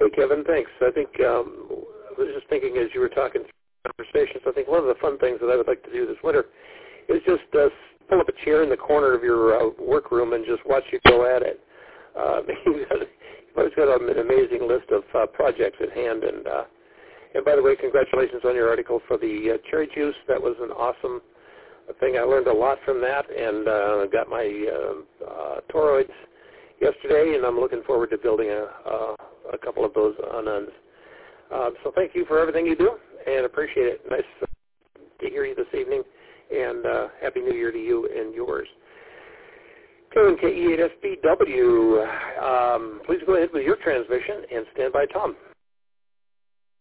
Hey, Kevin, thanks. I think I was just thinking as you were talking through conversations, I think one of the fun things that I would like to do this winter is just pull up a chair in the corner of your workroom and just watch you go at it. You've always got an amazing list of projects at hand. And by the way, congratulations on your article for the cherry juice. That was an awesome thing. I learned a lot from that, and got my toroids yesterday, and I'm looking forward to building a couple of those on. So thank you for everything you do, and appreciate it. Nice to hear you this evening, and Happy New Year to you and yours. KE8SBW, please go ahead with your transmission and stand by Tom.